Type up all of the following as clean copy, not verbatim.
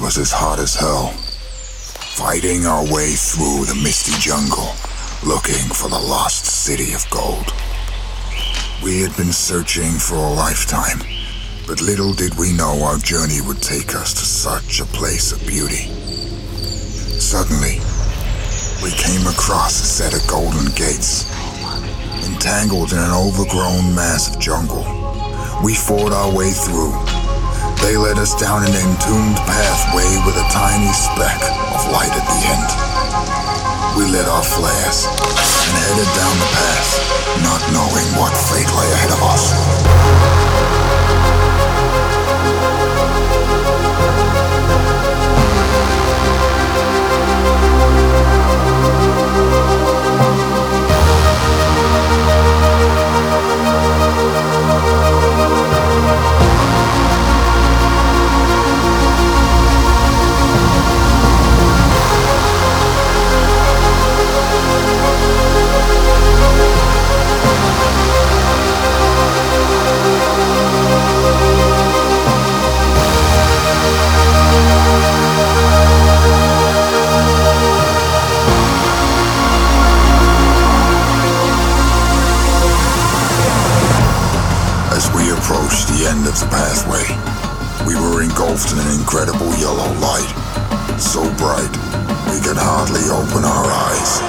was as hot as hell, fighting our way through the misty jungle, looking for the lost city of gold. We had been searching for a lifetime, but little did we know our journey would take us to such a place of beauty. Suddenly, we came across a set of golden gates, entangled in an overgrown mass of jungle. We fought our way through. They led us down an entombed pathway with a tiny speck of light at the end. We lit our flares and headed down the path, not knowing what fate lay ahead of us. As we approached the end of the pathway, we were engulfed in an incredible yellow light, so bright we could hardly open our eyes.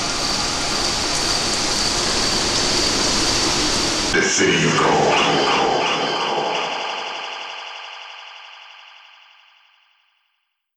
The city of gold.